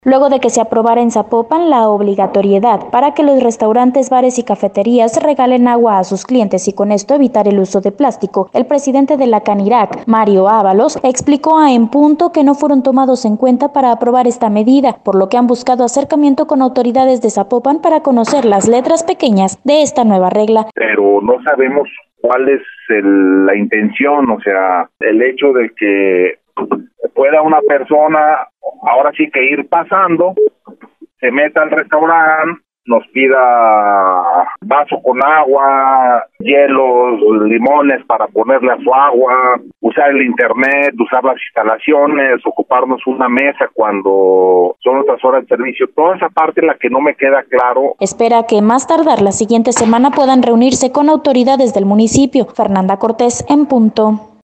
luego de que se aprobara en Zapopan la obligatoriedad para que los restaurantes, bares y cafeterías regalen agua a sus clientes y con esto evitar el uso de plástico. El presidente de la Canirac, Mario Ábalos, explicó a En Punto que no fueron tomados en cuenta para aprobar esta medida, por lo que han buscado acercamiento con autoridades de Zapopan para conocer las letras pequeñas de esta nueva regla. Pero no sabemos cuál es la intención, o sea, el hecho de que pueda una persona ahora sí que ir pasando, se meta al restaurante, nos pida vaso con agua, hielos, limones para ponerle a su agua, usar el internet, usar las instalaciones, ocuparnos una mesa cuando son otras horas de servicio. Toda esa parte es la que no me queda claro. Espera que más tardar la siguiente semana puedan reunirse con autoridades del municipio. Fernanda Cortés, En Punto.